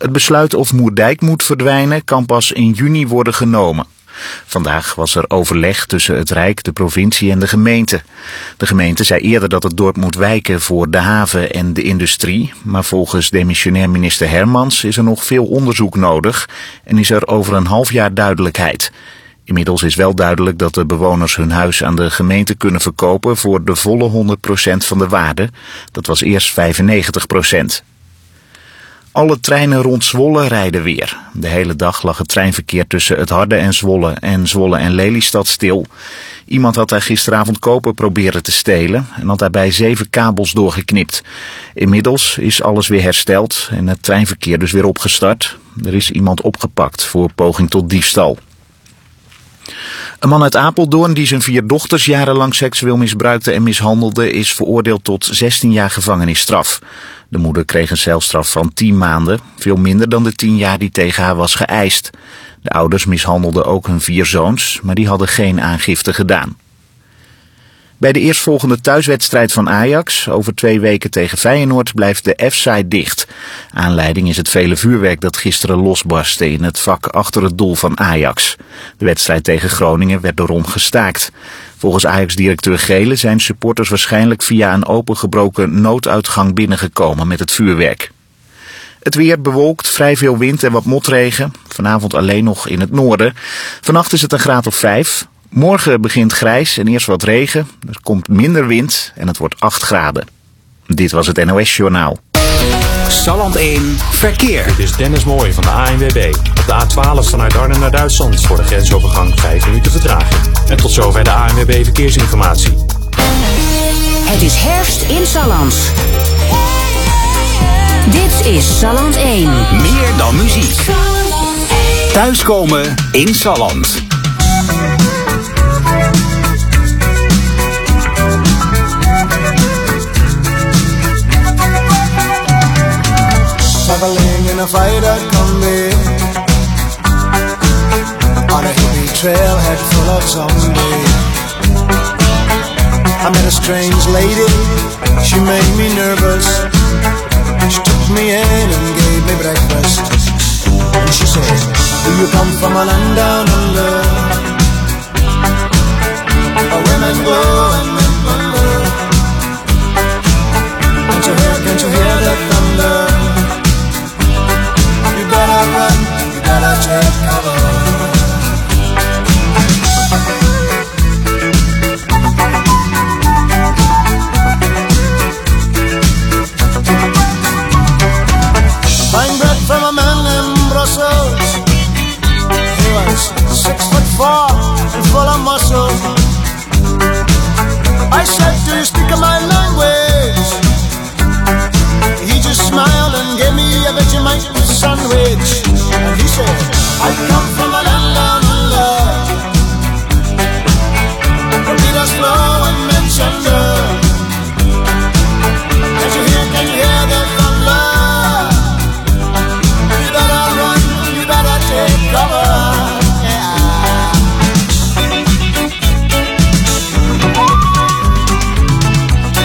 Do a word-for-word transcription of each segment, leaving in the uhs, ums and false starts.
Het besluit of Moerdijk moet verdwijnen kan pas in juni worden genomen. Vandaag was er overleg tussen het Rijk, de provincie en de gemeente. De gemeente zei eerder dat het dorp moet wijken voor de haven en de industrie. Maar volgens demissionair minister Hermans is er nog veel onderzoek nodig en is er over een half jaar duidelijkheid. Inmiddels is wel duidelijk dat de bewoners hun huis aan de gemeente kunnen verkopen voor de volle honderd procent van de waarde. Dat was eerst vijfennegentig procent. Alle treinen rond Zwolle rijden weer. De hele dag lag het treinverkeer tussen het Harde en Zwolle en Zwolle en Lelystad stil. Iemand had daar gisteravond koper proberen te stelen en had daarbij zeven kabels doorgeknipt. Inmiddels is alles weer hersteld en het treinverkeer dus weer opgestart. Er is iemand opgepakt voor poging tot diefstal. Een man uit Apeldoorn die zijn vier dochters jarenlang seksueel misbruikte en mishandelde is veroordeeld tot zestien jaar gevangenisstraf. De moeder kreeg een celstraf van tien maanden, veel minder dan de tien jaar die tegen haar was geëist. De ouders mishandelden ook hun vier zoons, maar die hadden geen aangifte gedaan. Bij de eerstvolgende thuiswedstrijd van Ajax, over twee weken tegen Feyenoord, blijft de F-site dicht. Aanleiding is het vele vuurwerk dat gisteren losbarstte in het vak achter het doel van Ajax. De wedstrijd tegen Groningen werd daarom gestaakt. Volgens Ajax-directeur Gele zijn supporters waarschijnlijk via een opengebroken nooduitgang binnengekomen met het vuurwerk. Het weer bewolkt, vrij veel wind en wat motregen. Vanavond alleen nog in het noorden. Vannacht is het een graad of vijf. Morgen begint grijs en eerst wat regen. Er komt minder wind en het wordt acht graden. Dit was het N O S-journaal. Salland één Verkeer. Dit is Dennis Mooij van de A N W B. Op de A twaalf vanuit Arnhem naar Duitsland voor de grensovergang vijf minuten vertraging. En tot zover de A N W B Verkeersinformatie. Het is herfst in Salland. Dit is Salland één. Meer dan muziek. Thuiskomen in Salland. Traveling in a fighter combi on a hippie trailhead full of zombies. I met a strange lady, she made me nervous. She took me in and gave me breakfast. And she said, do you come from a land down under, where women go and men wonder? Can't you hear, can't you hear the thunder? You better run, you better take cover. Buying bread from a man in Brussels. He was six foot four and full of muscle. I said, do you speak my language? He just smiled and gave me a Vegemite sandwich. And he said, I come from a land down under, where beaters flow and men thunder. Can't you hear, can you hear the thunder? You better run, you better take cover. Yeah.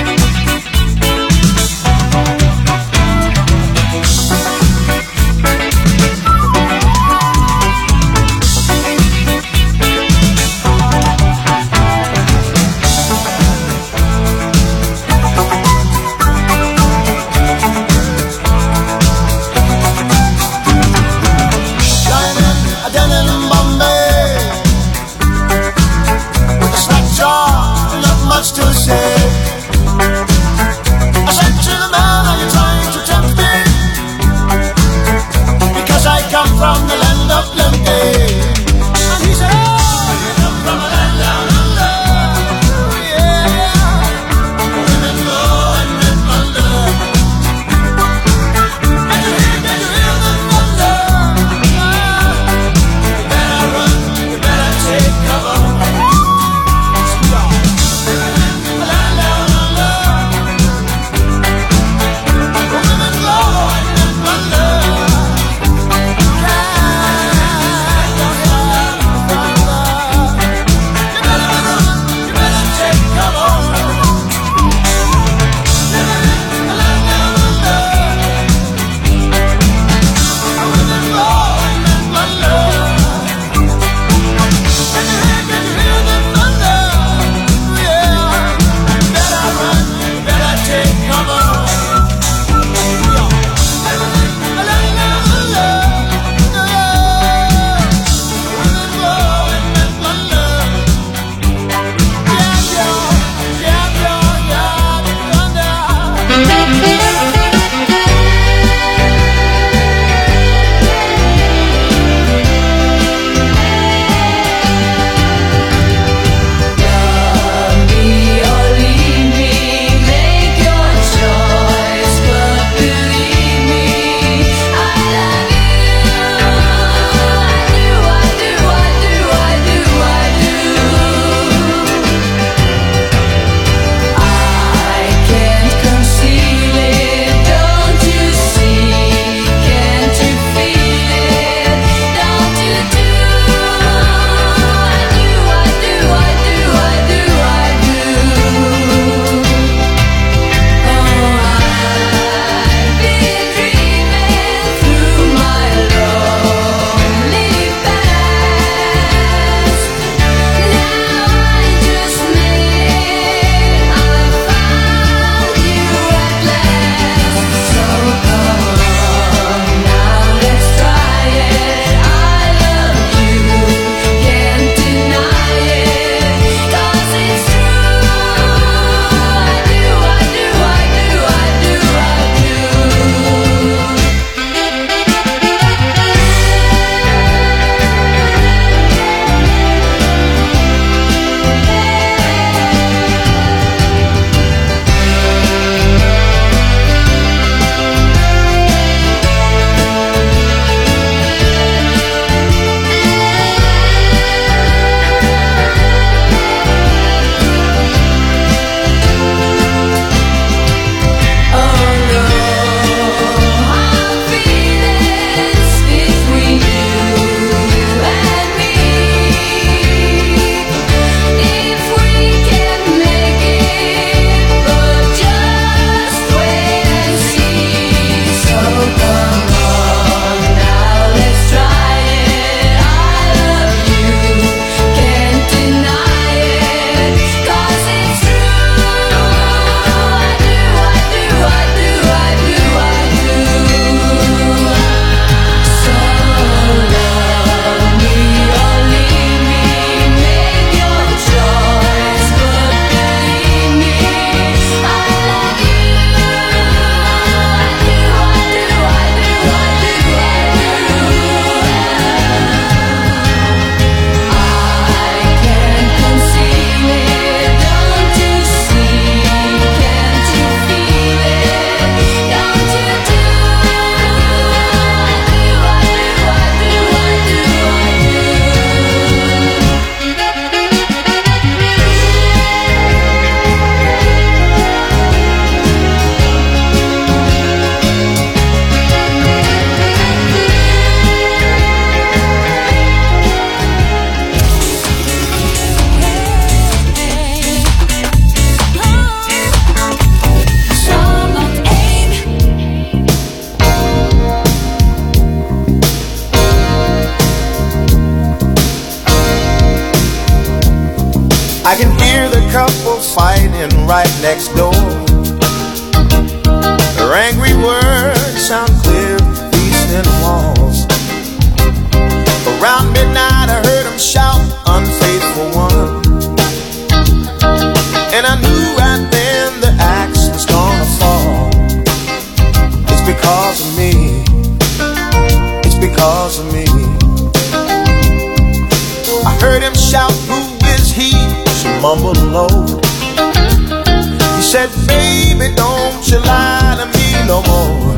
can hear the couple fighting right next door. Their angry words sound clear through these thin walls. Around midnight I heard them shout, unfaithful one. And I knew right then the axe was gonna fall. It's because of me. It's because of me. I heard him shout, who is he? She mumbled low. He said, baby, don't you lie to me no more.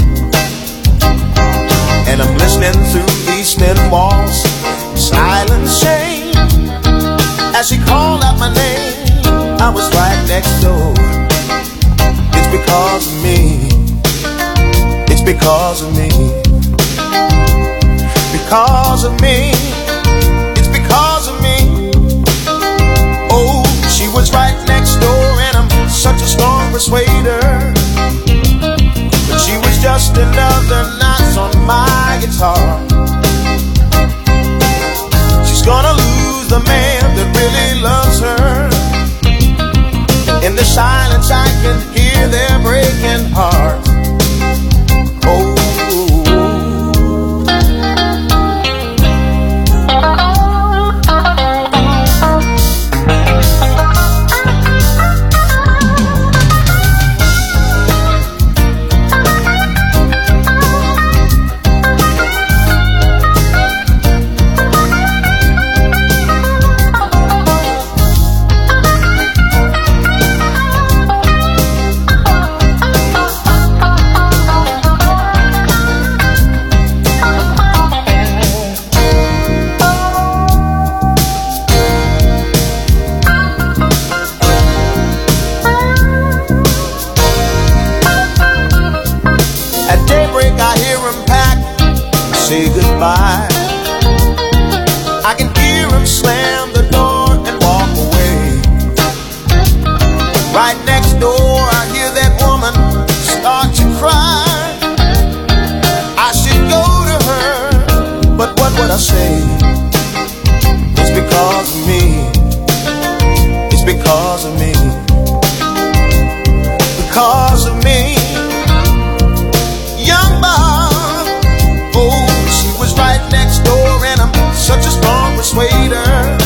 And I'm listening through these thin walls, silent shame. As she called out my name, I was right next door. It's because of me. It's because of me. Because of me. It's because of me. Oh, she was right next door, and I'm such a strong persuader. But she was just another notch on my guitar. She's gonna lose the man that really loves her. In the silence I can hear their breaking heart. Oh, say goodbye. I can hear him slam the door and walk away. Right next door I hear that woman start to cry. I should go to her, but what would I say? It's because of me. It's because of me. Because of me. Young Bob, oh, she was right next door, and I'm such a strong persuader.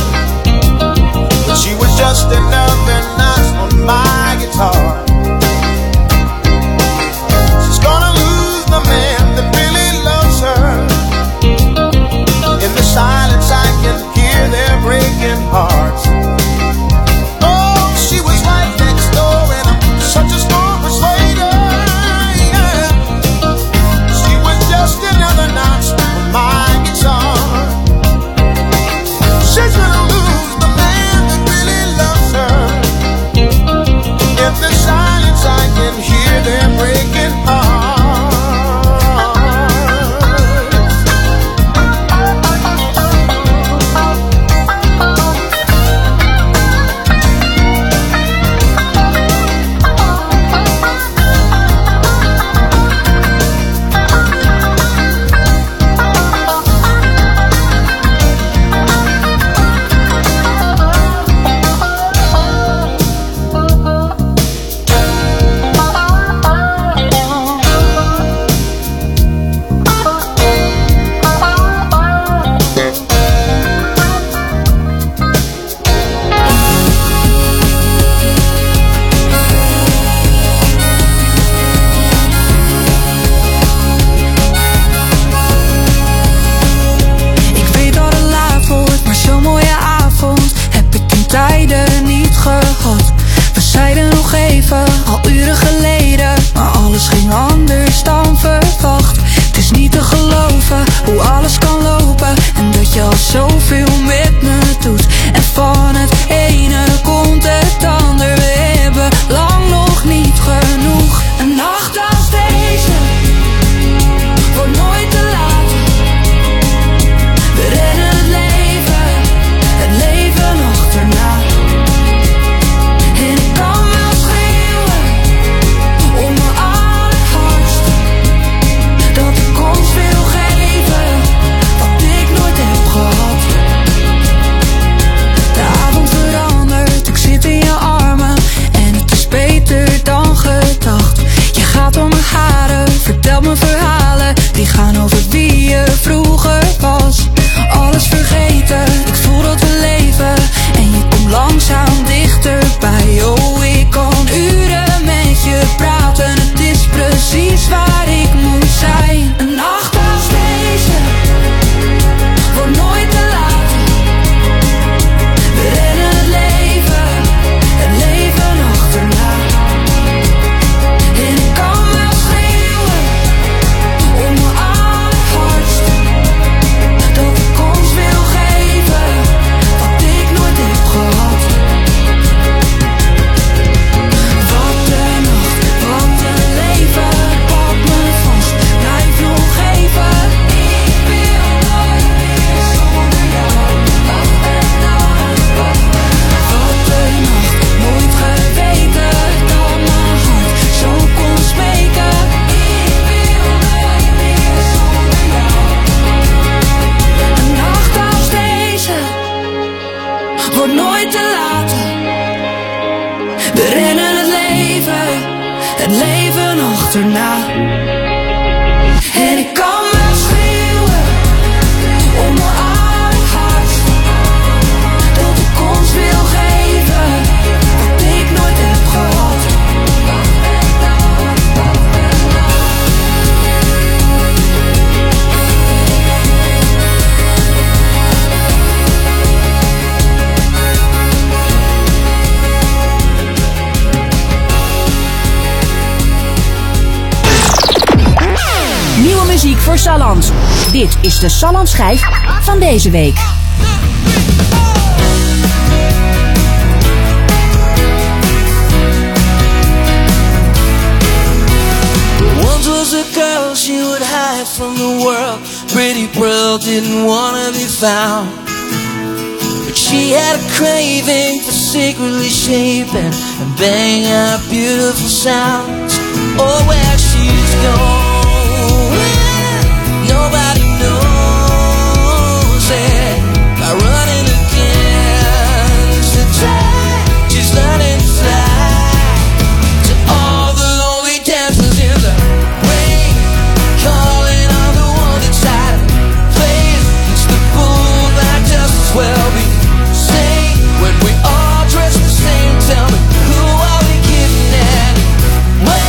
het leven achterna. En ik kan wel schreeuwen om mijn aardig hart, dat ik ons wil geven wat ik nooit heb gehad. Nieuwe muziek voor Salland. Dit is de Salland schijf van deze week. Once was a girl, she would hide from the world. Pretty Pearl didn't wanna be found, but she had a craving for secretly shaping and banging out beautiful sounds. Oh, where she's going, nobody knows it. By running against the tide, she's learning to fly to all the lonely dancers in the rain, calling on the one inside of the place. It's the fool that does as well be sane when we all dress the same. Tell me, who are we kidding anyway?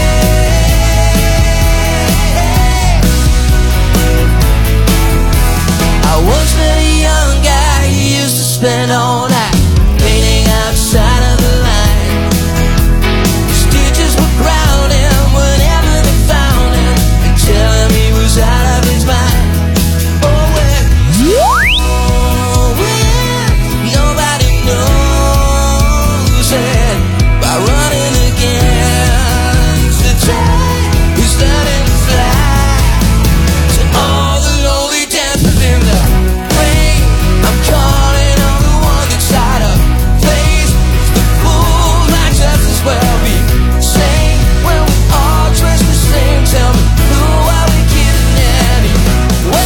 I once met a young guy who used to spend all night painting outside of the line. Stitches would ground him whenever they found him and tell him he was out of his mind. Oh, where oh, where nobody knows it. By running against the tide, he's learning to fly to all the lonely dancers in the rain. I'm calling on the one that's out of place. The fool might just as well be sane when we all dress the same. Tell me, who are we kidding anyway?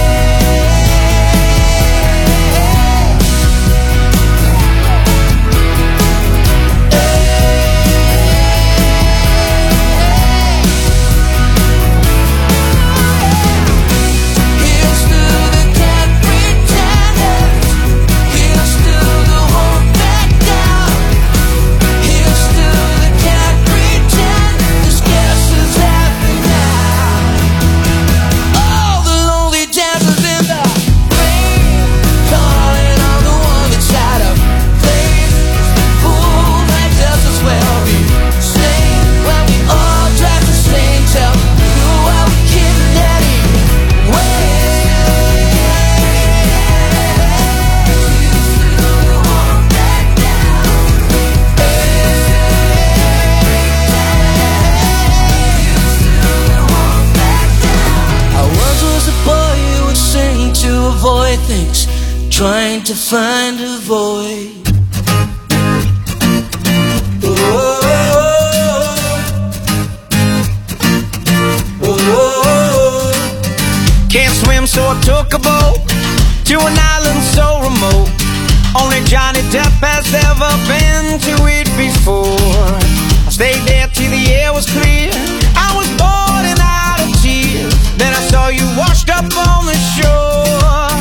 Here's to the cat pretenders. Here's to the won't back down. Here's to the cat pretenders. Guess who's happy now? All the lonely dancers in the rain, calling on the one that's out of place. The fool might just as well be sane when we all dress the same. Tell me, who are we kidding anyway? I once was a boy who would sing to avoid things, trying to find a void. Can't swim, so I took a boat to an island so remote. Only Johnny Depp has ever been to it before. I stayed there till the air was clear. I was bored and out of tears. Then I saw you washed up on the shore.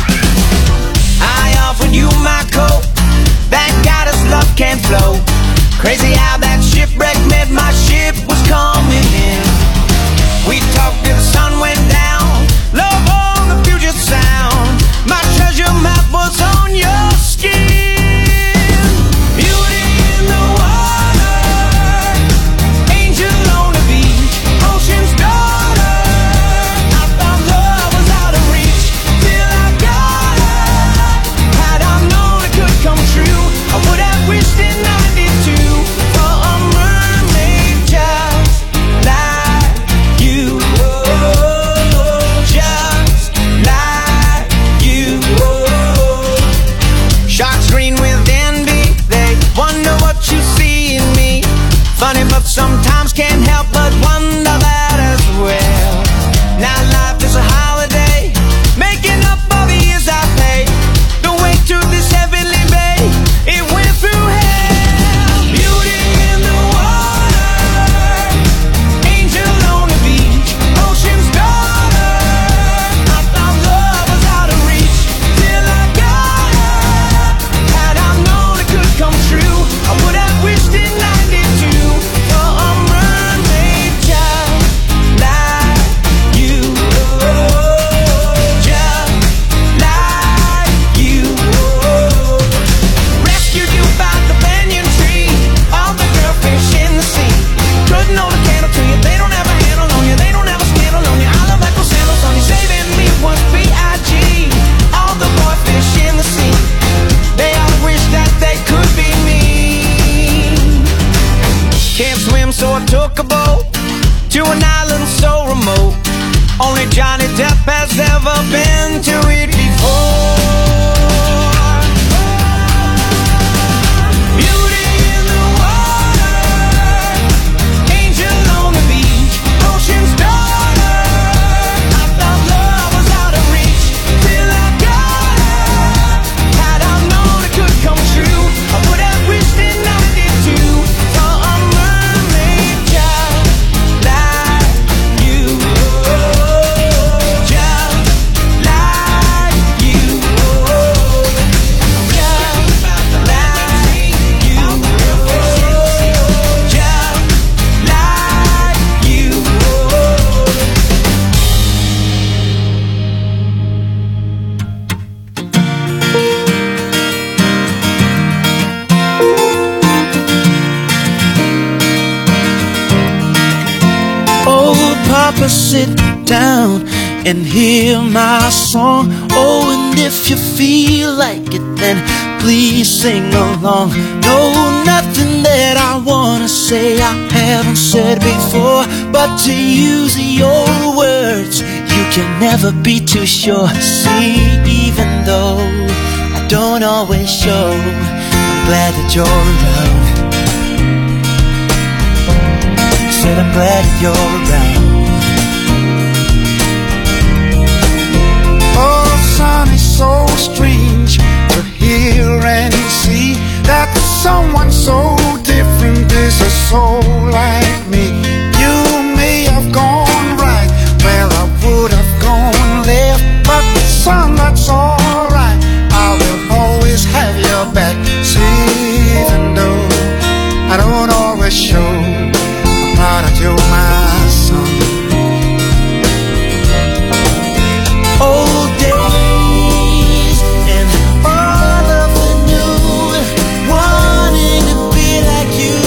I offered you my coat, that goddess love can't flow. Crazy how that shipwreck meant my ship was coming in. We talked till the sun went down. Love on the Puget Sound. My treasure map was on your skin. Beauty in the water, angel on the beach, ocean's daughter. I thought love was has ever been to it before. Beauty in the water, angel on the beach, ocean's daughter. I thought love was out of reach till I got her. Had I known it could come true, I would have wished it I did too. For a mermaid child like you, child like you, child like you, child like you. Oh, Papa, sit down and hear my song. Oh, and if you feel like it, then please sing along. No, nothing that I wanna say I haven't said before, but to use your words, you can never be too sure. See, even though I don't always show, I'm glad that you're around. Said I'm glad that you're around. Oh, son, it's so strange to hear and see that someone so different is a soul like me. You may have gone right where I would have gone left, but son, that's alright. I will always have your back. See, even though I don't always show, I'm proud that you're my son. Old days and all of the new, wanting to be like you.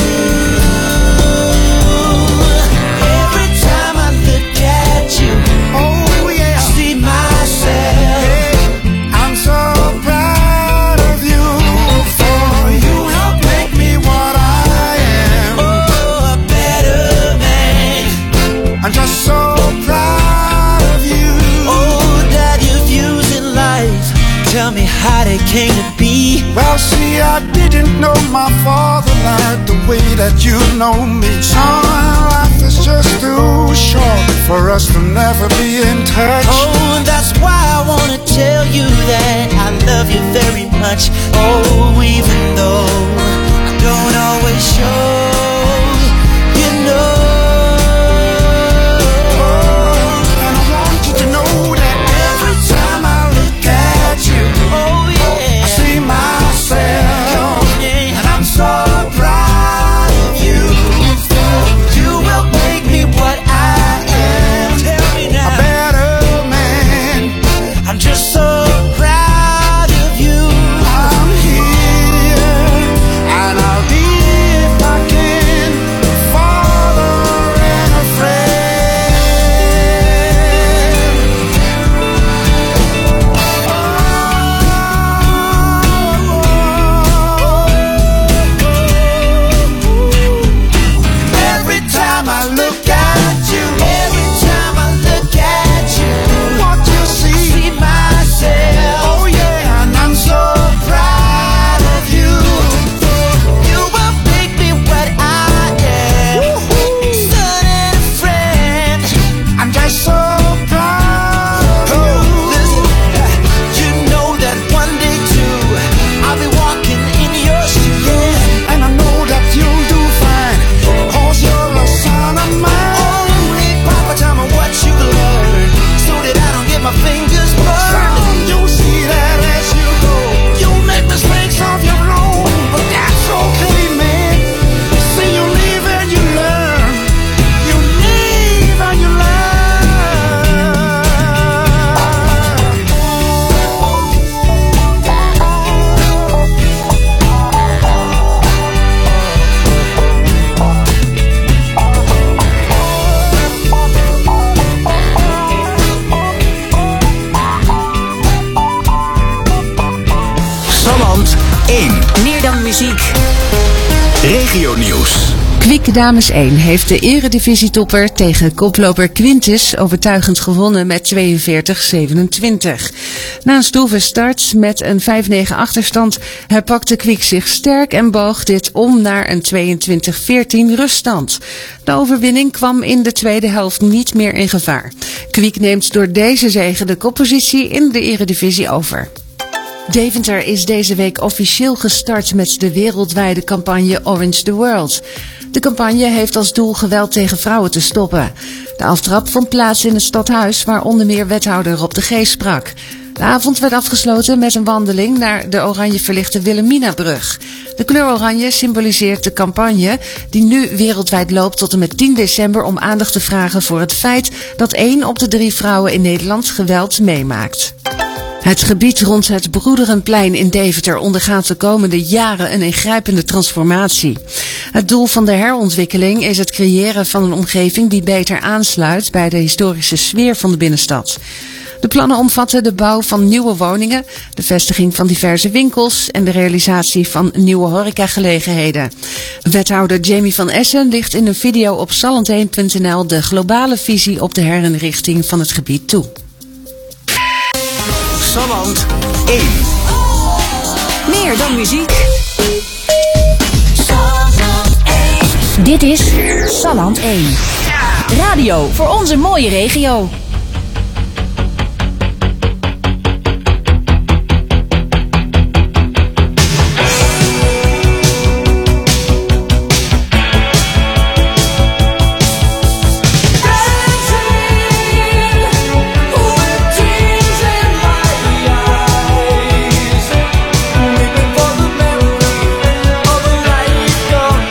Every time I look at you, Oh yeah, see myself. I'm so proud of you, for you helped make me what I am. Oh, a better man. I'm just so proud of you. Oh, that you've used in life. Tell me how they came to be. Well, see, I didn't know my father like the way that you know me. Son, life is just too short for us to never be in touch. Oh, and that's why I wanna tell you that I love you very much. Oh, even though I don't always show, you know. And I want you to know that every time I look at you, Oh yeah, I see myself. yeah. And I'm so proud of you. You will make me what I am. Tell me A now. better man. I'm just so proud of you. I'm here, and I'll be if I can, a father and a friend. Every time I look at you, Every time I look at you, what you see, see myself. oh yeah, and I'm so proud of you. You will make me what I am. Son and a friend. I'm just so proud of you. Listen, you know that one day too, I'll be walking in your shoes. And I know that you'll do fine, cause you're a son of mine. Oh, hey, Papa, tell me what you learned, so that I don't get my fingers burned. Son, you'll see that as you go, you'll make mistakes of your own, but that's okay, man. You see, you live and you learn. You live and you learn. Salland één. Meer dan muziek. Regio nieuws. Kwik Dames één heeft de eredivisietopper tegen koploper Quintus overtuigend gewonnen met tweeënveertig zevenentwintig. Na een stroeve start met een vijf negen achterstand herpakte Kwik zich sterk en boog dit om naar een tweeëntwintig veertien ruststand. De overwinning kwam in de tweede helft niet meer in gevaar. Kwik neemt door deze zege de koppositie in de eredivisie over. Deventer is deze week officieel gestart met de wereldwijde campagne Orange the World. De campagne heeft als doel geweld tegen vrouwen te stoppen. De aftrap vond plaats in het stadhuis waar onder meer wethouder Rob de Geest sprak. De avond werd afgesloten met een wandeling naar de oranje verlichte Wilhelminabrug. De kleur oranje symboliseert de campagne die nu wereldwijd loopt tot en met tien december om aandacht te vragen voor het feit dat één op de drie vrouwen in Nederland geweld meemaakt. Het gebied rond het Broederenplein in Deventer ondergaat de komende jaren een ingrijpende transformatie. Het doel van de herontwikkeling is het creëren van een omgeving die beter aansluit bij de historische sfeer van de binnenstad. De plannen omvatten de bouw van nieuwe woningen, de vestiging van diverse winkels en de realisatie van nieuwe horecagelegenheden. Wethouder Jamie van Essen licht in een video op salland een punt n l de globale visie op de herinrichting van het gebied toe. Salland één. Meer dan muziek. Dit is Salland één. Radio voor onze mooie regio.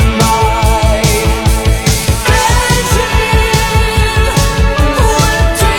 Dancing,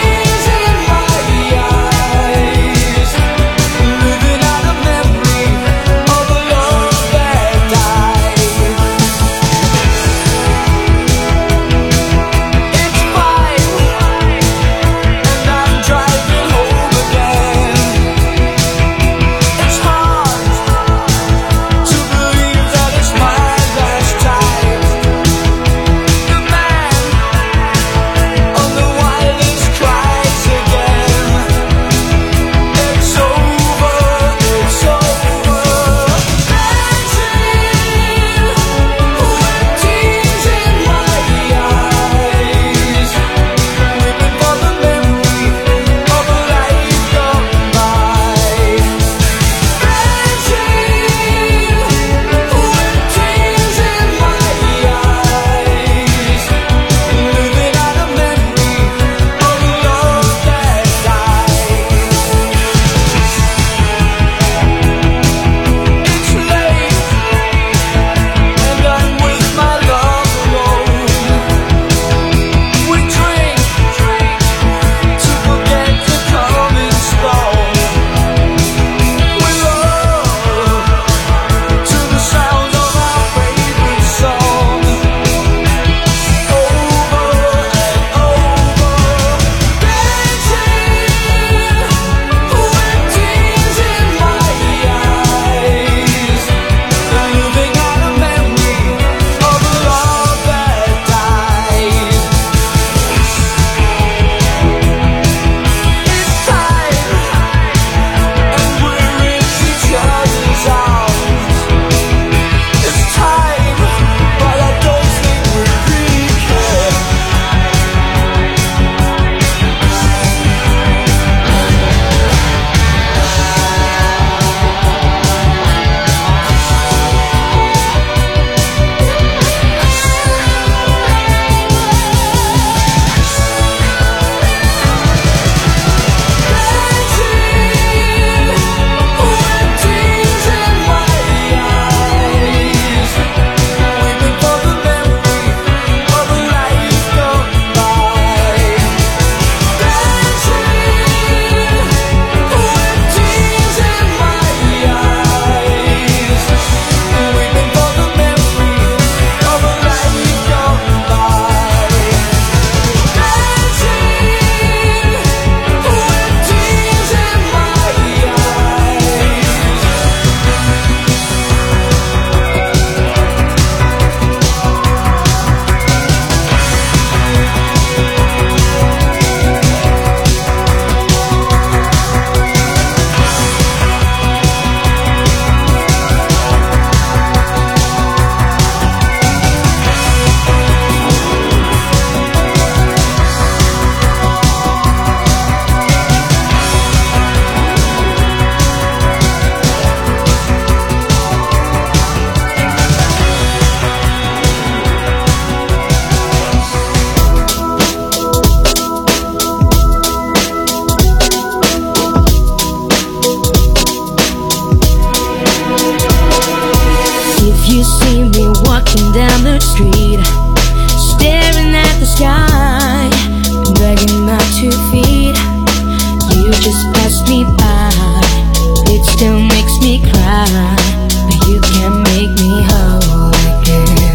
street, staring at the sky, begging my two feet. You just passed me by. It still makes me cry, but you can't make me whole again.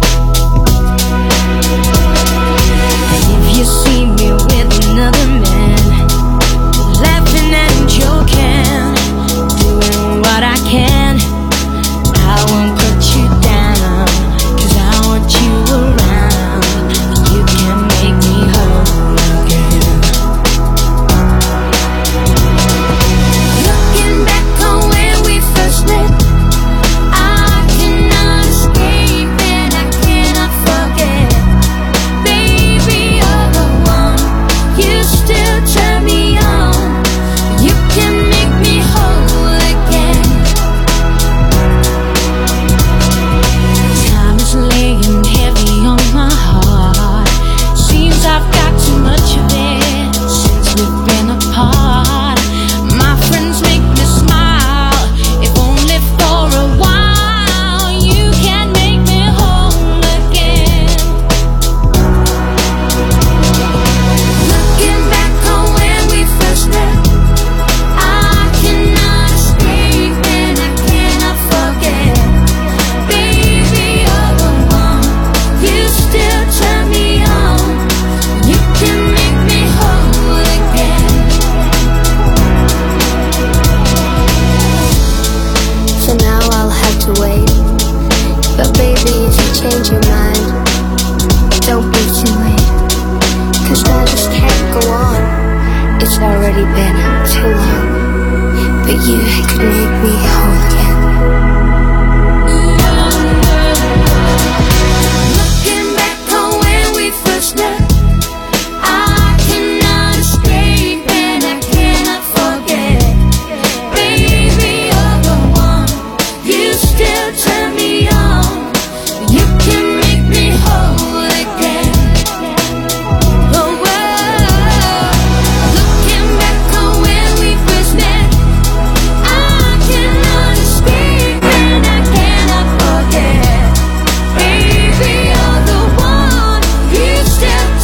If you see me with another man, laughing and joking, doing what I can, I won't put you down, 'cause I want you around. You can make me whole again. Looking back on when we first met, I cannot escape and I cannot forget. Baby, you're the one, you still turn me on. You can make me whole again. Time is laying heavy on my heart. Seems I've got too much of it since we've been apart. My friends make me smile, if only for a while. You can make me whole again. Looking back on when we first met, I cannot escape and I cannot forget. Baby, you're the one, you still turn me on. You can make me whole again. So now I'll have to wait. But baby, if you change your mind, don't be too late. 'Cause I just can't go on. It's already been too long. But you could make me whole again. Looking back on when we first met, I cannot escape and I cannot forget. Baby, you're the one, you still turn me on. You can make me whole again. Oh, whoa. Looking back on when we first met, I cannot escape and I cannot forget. Baby, you're the one, you still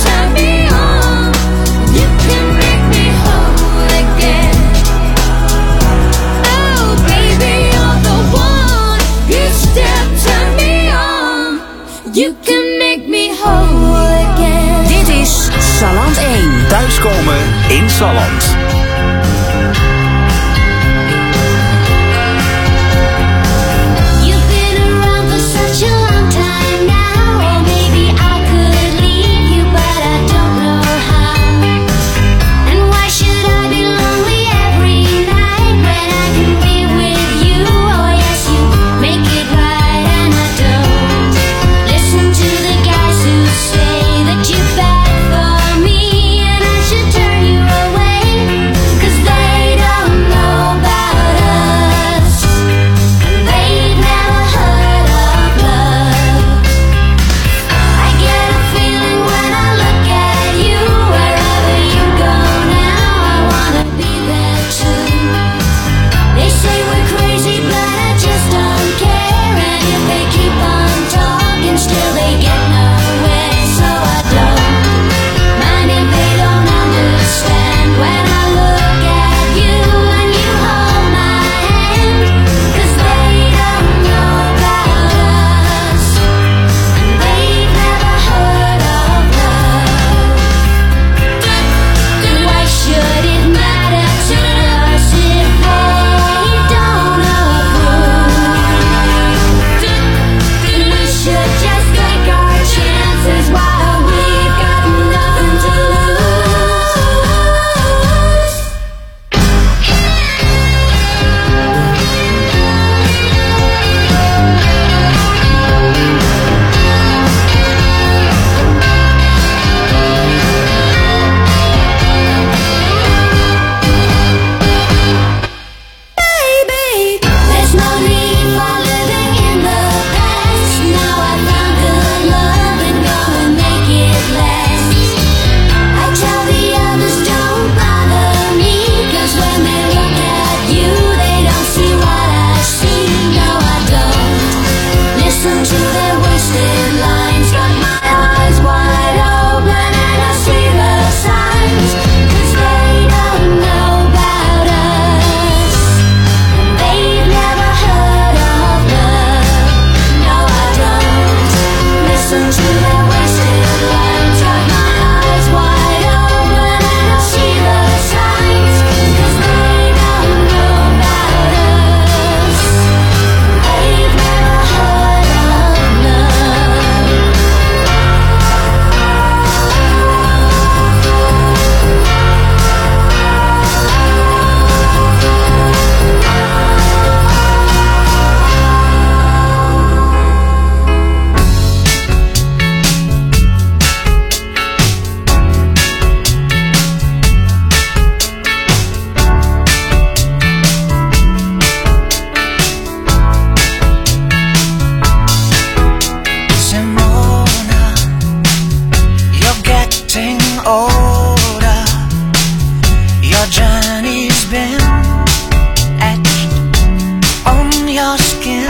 memories been etched on your skin.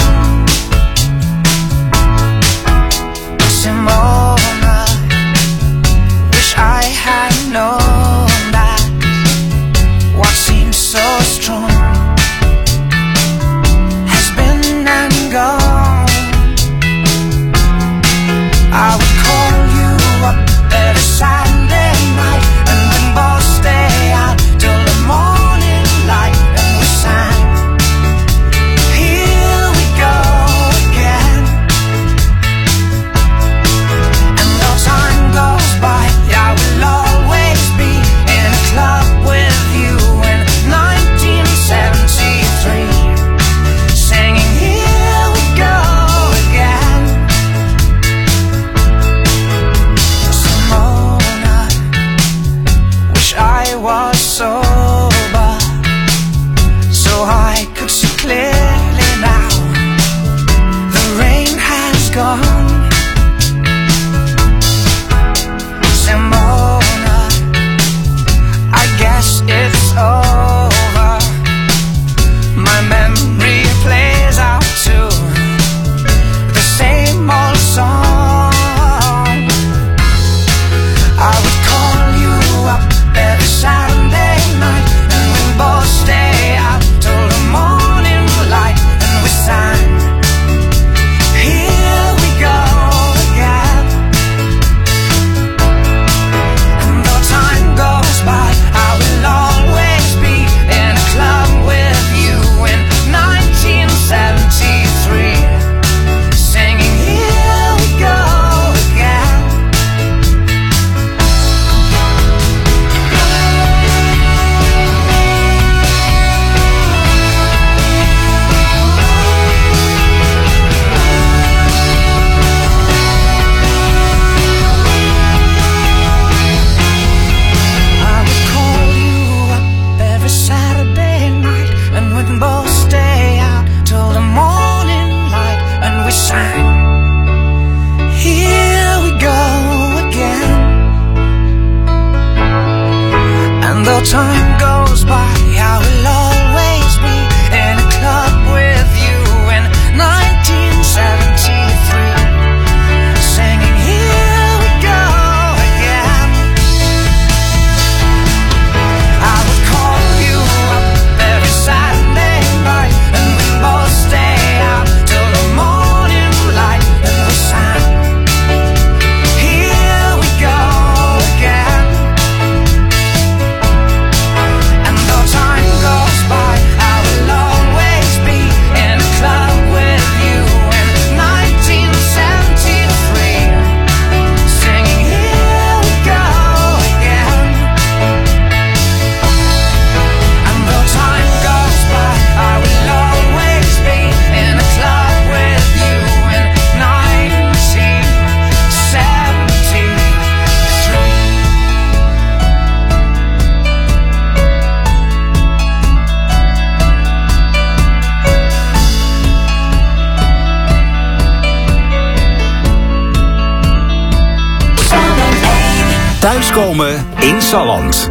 Simona, wish I had known that what seemed so strong has been and gone. I would call you up every Saturday night, and we'd both stay out till the morning light, and we sang, here we go again. And though time goes by, I will always be in a club with you in nineteen seventy-three, singing, here we go again. Simona, wish I was sober, so I could see clearly now. The rain has gone. Simona, I guess it's over. My memory plays out to the same old song. I would call you up every Saturday night, and we'd both stay out till the morning light, and we sang, here we go again. And though time goes by, I will always be in a club with you in nineteen seventy-three, singing, here we go again. I would call you up every Saturday night, and we'd both stay out till the morning light, and we sang, here we go again. And though time goes by, I will always be in a club with you in nineteen seventy-three, singing, here we go again. I would call you up every Saturday night, and we'd both stay out till the morning light, and we sang, here we go again. And though time goes by, I will always be in a club with you in nineteen seventy-three, singing, here we go again. And though time goes by, I will always be in a club with you in nineteen seventy-three. Thuiskomen in Salland.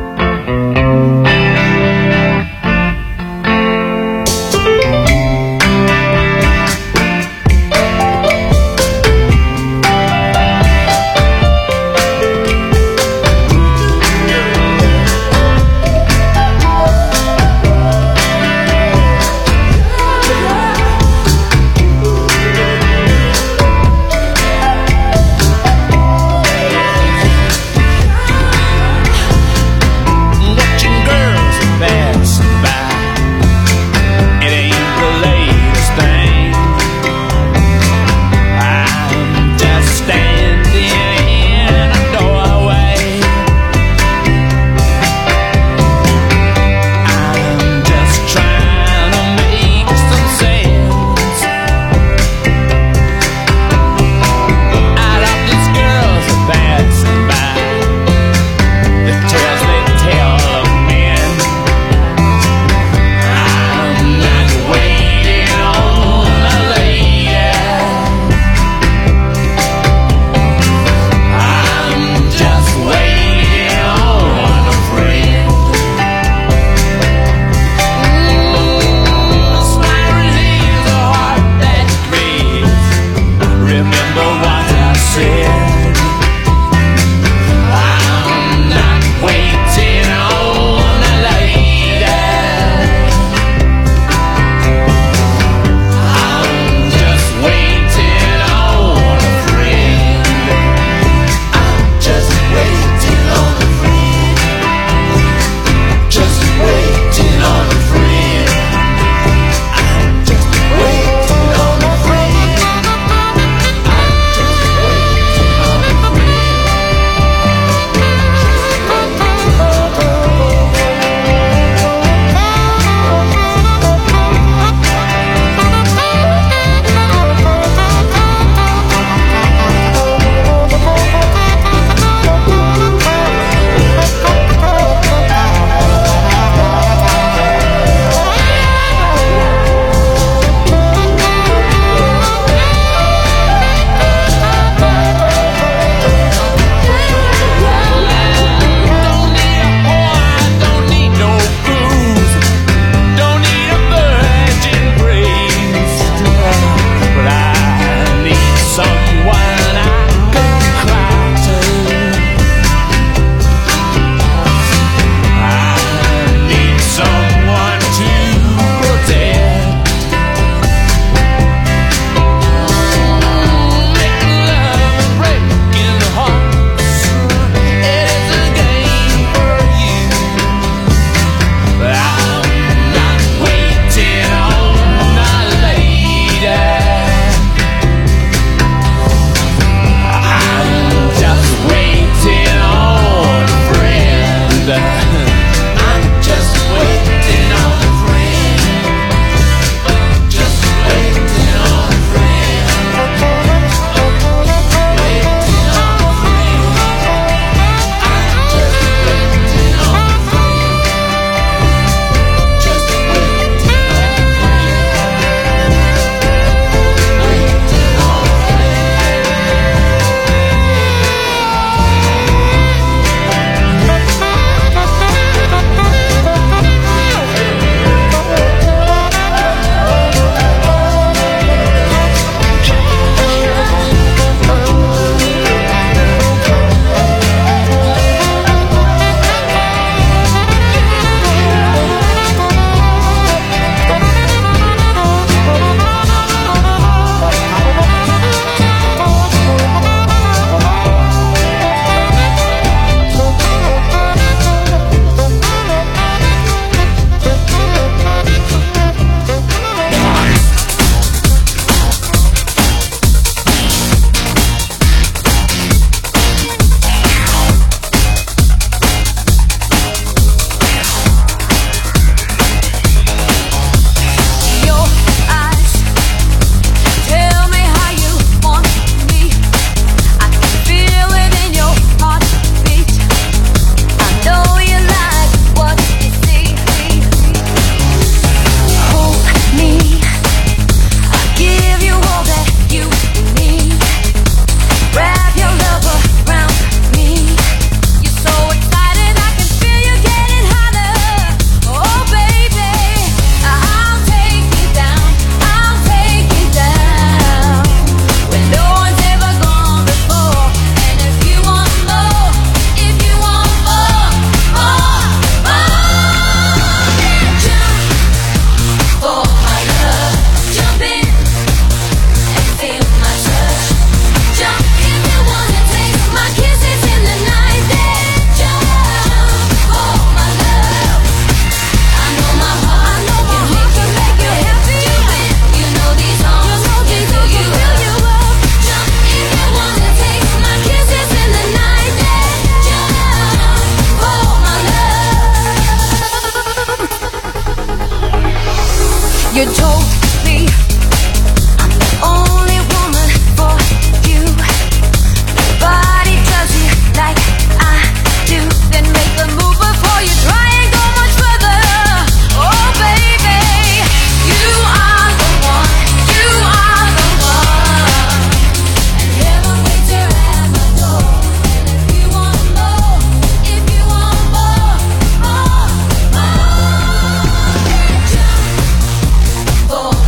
You told me I'm the only woman for you. Nobody does you like I do. Then make the move before you try and go much further. Oh baby, you are the one. You are the one. And heaven waits here at my door. And if you want more, if you want more, more, more, jump for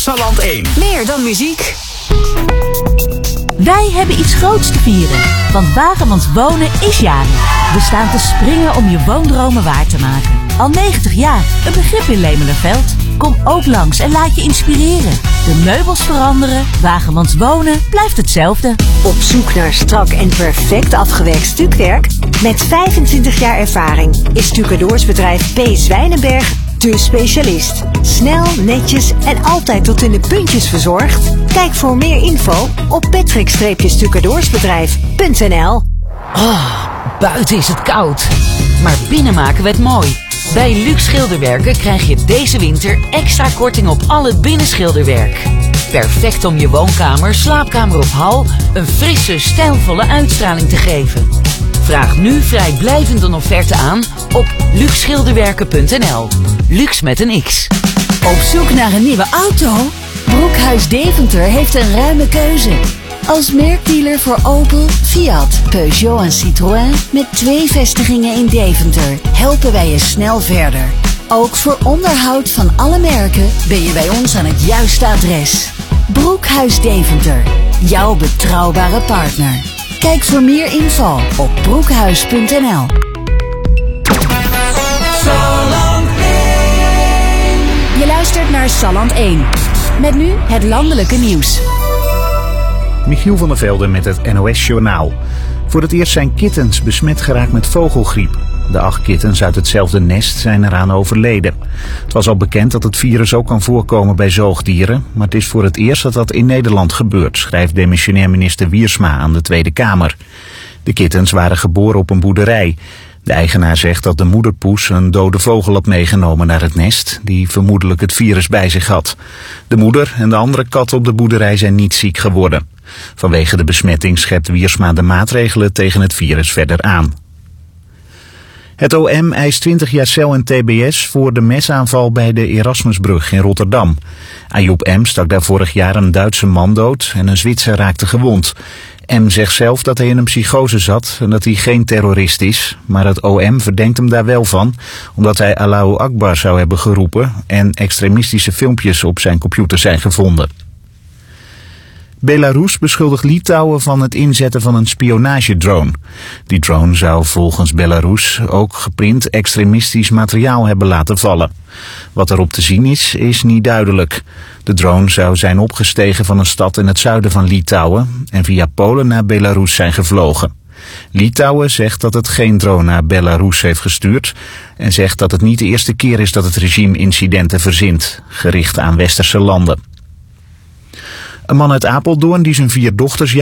Salland één. Meer dan muziek. Wij hebben iets groots te vieren, want Wagemans Wonen is jarig. We staan te springen om je woondromen waar te maken. Al negentig jaar, een begrip in Lemelerveld. Kom ook langs en laat je inspireren. De meubels veranderen, Wagemans Wonen blijft hetzelfde. Op zoek naar strak en perfect afgewerkt stukwerk? Met vijfentwintig jaar ervaring is stucadoorsbedrijf P. Zwijnenberg de specialist. Snel, netjes en altijd tot in de puntjes verzorgd? Kijk voor meer info op patrick stucadoorsbedrijf punt n l. Oh, buiten is het koud. Maar binnen maken we het mooi. Bij Luxe Schilderwerken krijg je deze winter extra korting op al het binnenschilderwerk. Perfect om je woonkamer, slaapkamer of hal een frisse, stijlvolle uitstraling te geven. Vraag nu vrijblijvend een offerte aan op luxe schilderwerken punt n l. Luxe met een X. Op zoek naar een nieuwe auto? Broekhuis Deventer heeft een ruime keuze. Als merkdealer voor Opel, Fiat, Peugeot en Citroën met twee vestigingen in Deventer helpen wij je snel verder. Ook voor onderhoud van alle merken ben je bij ons aan het juiste adres. Broekhuis Deventer, jouw betrouwbare partner. Kijk voor meer info op broekhuis punt n l. Je luistert naar Salland één. Met nu het landelijke nieuws. Michiel van der Velde met het N O S-journaal. Voor het eerst zijn kittens besmet geraakt met vogelgriep. De acht kittens uit hetzelfde nest zijn eraan overleden. Het was al bekend dat het virus ook kan voorkomen bij zoogdieren, maar het is voor het eerst dat dat in Nederland gebeurt, schrijft demissionair minister Wiersma aan de Tweede Kamer. De kittens waren geboren op een boerderij. De eigenaar zegt dat de moederpoes een dode vogel had meegenomen naar het nest, die vermoedelijk het virus bij zich had. De moeder en de andere katten op de boerderij zijn niet ziek geworden. Vanwege de besmetting schept Wiersma de maatregelen tegen het virus verder aan. Het O M eist twintig jaar cel en T B S voor de mesaanval bij de Erasmusbrug in Rotterdam. Ayoub M. stak daar vorig jaar een Duitse man dood en een Zwitser raakte gewond. M. zegt zelf dat hij in een psychose zat en dat hij geen terrorist is, maar het O M verdenkt hem daar wel van, omdat hij Allahu Akbar zou hebben geroepen en extremistische filmpjes op zijn computer zijn gevonden. Belarus beschuldigt Litouwen van het inzetten van een spionagedrone. Die drone zou volgens Belarus ook geprint extremistisch materiaal hebben laten vallen. Wat erop te zien is, is niet duidelijk. De drone zou zijn opgestegen van een stad in het zuiden van Litouwen en via Polen naar Belarus zijn gevlogen. Litouwen zegt dat het geen drone naar Belarus heeft gestuurd en zegt dat het niet de eerste keer is dat het regime incidenten verzint, gericht aan westerse landen. Een man uit Apeldoorn die zijn vier dochters